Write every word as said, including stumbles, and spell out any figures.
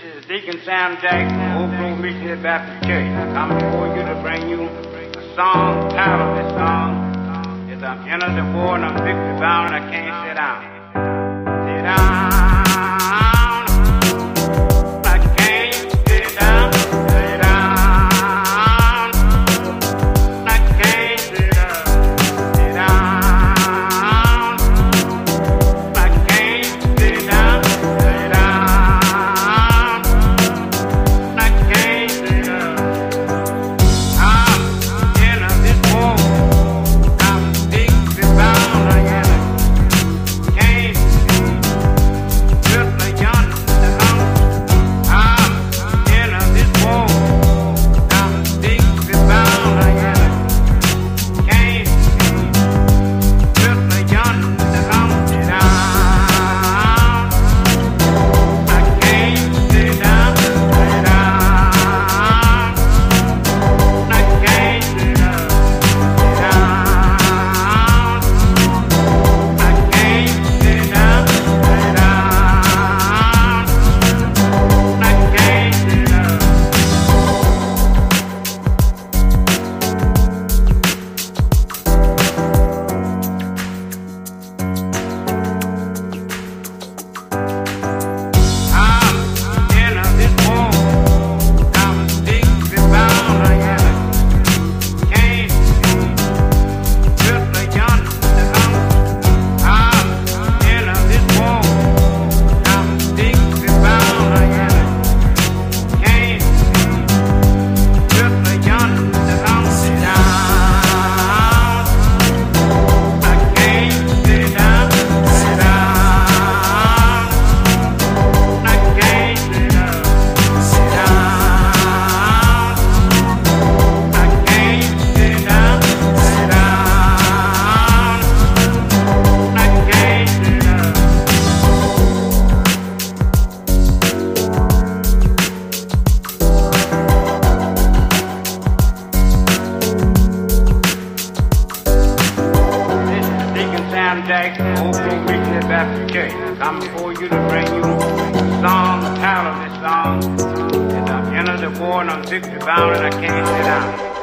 is Deacon Sam Jackson, Oak Grove Missionary Baptist Church. I'm before you to bring you a song. The title of this song is I'm entered the war and I'm victory bound and I can't sit down. Sit down. I can't sit down. Sit down. I can't sit down. Sit down. I can't sit down. Sit down. I can't sit down. I'm in this war. I'm victory bound. I am. Can't just yonder. I'm in this war. I'm victory bound. I am. Can't just yonder. Sit down. I can't sit down. Sit down. I can't sit down. Sit down. I can't sit down. Sit down. I can't sit down. I'm in this war. I'm victory bound. I am. Can't just yonder. I'm in this war. I'm victory bound. I am. Can't just yonder. Sit down. I can't sit down. Sit down. I can't sit down. Sit down. I can't sit down. Sit down. I can't sit down. This is Deacon Sam Jackson, Oak Grove Missionary Baptist Church. I'm before you to bring you a song. The title of this song is I'm entered the war and I'm victory bound and I can't sit down.